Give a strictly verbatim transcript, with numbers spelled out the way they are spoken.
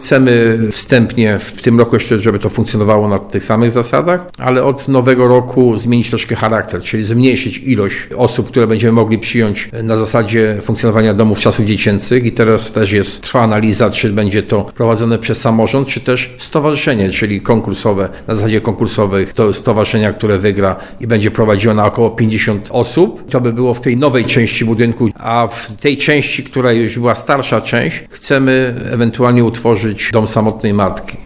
chcemy wstępnie w tym roku jeszcze, żeby to funkcjonowało na tych samych zasadach, ale od nowego roku zmienić troszkę charakter, czyli zmniejszyć ilość osób, które będziemy mogli przyjąć na zasadzie funkcjonowania domów czasów dziecięcych i teraz też jest, trwa analiza, czy będzie to prowadzone przez samorząd, czy też stowarzyszenie, czyli konkursowe, na zasadzie konkursowych, to stowarzyszenia, które wygra i będzie prowadziło na około pięćdziesiąt osób. To by było w tej nowej części budynku, a w tej części, która już była starsza część, chcemy ewentualnie utworzyć dom samotnej matki.